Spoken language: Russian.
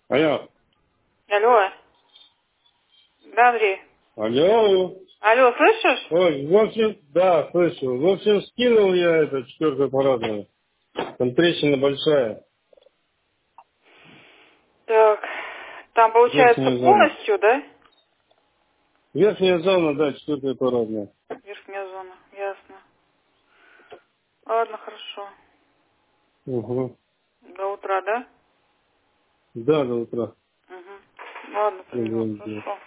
Алло. Алло. Да, Андрей. Алло. Алло, слышишь? Ой, в общем, да, слышу. В общем, скинул я это четвертое аппаратное. Там трещина большая. Так, там получается Верхняя зона. полностью, да? Верхняя зона, да, четвертое аппаратное. Верхняя зона, ясно. Ладно, хорошо. Угу. До утра, да? Да, до утра. Угу. Ладно, поняла, Добрый день. хорошо.